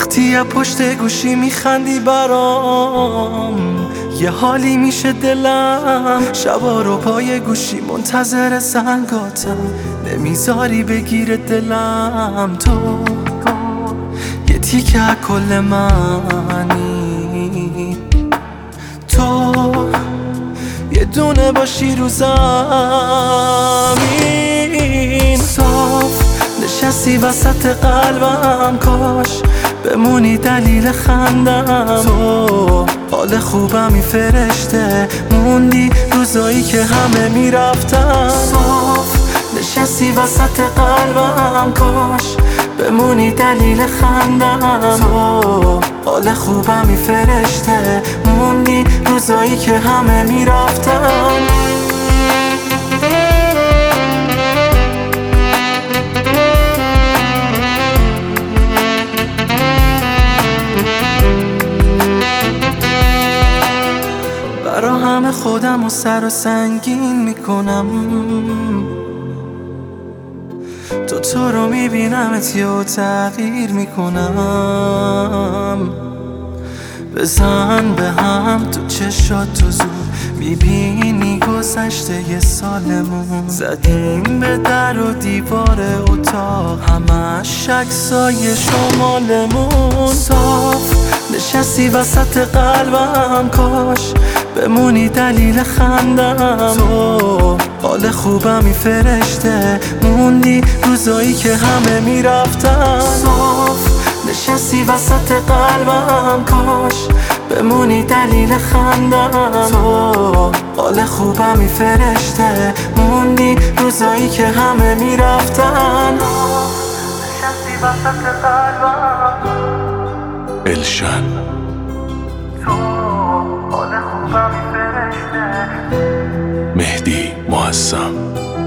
وقتی از پشت گوشی میخندی برام یه حالی میشه دلم. شبا رو پای گوشی منتظر زنگاتم، نمیذاری بگیره دلم. تو یه تیکه کل منی، تو یه دونه باشی رو زمین. صاف نشستی وسط قلبم، کاش بمونی دلیل خندم. تو حال خوبمی فرشته، موندی روزایی که همه میرفتن. صاف نشستی وسط قلبم، کاش بمونی دلیل خندم. تو حال خوبمی فرشته، موندی روزایی که همه میرفتن. برا همه خودم و سر و سنگین میکنم، تو رو میبینمت و تغییر میکنم. بزن به هم تو چشات تو زود، میبینی گذشته یه سالمون. زدیم به در و دیوار اتاق، همش عکسای شمالمون. صاف نشستی وسط قلبم، کاش بمونی دلیل خندم. تو حال خوبمی فرشته، موندی روزایی که همه میرفتن. صاف نشستی وسط قلبم، کاش بمونی دلیل خندم. تو حال خوبمی فرشته، موندی روزایی که همه میرفتن. نشستی وسط قلبم الشن. تو حال خوبمی فرشته. مهدی معصم.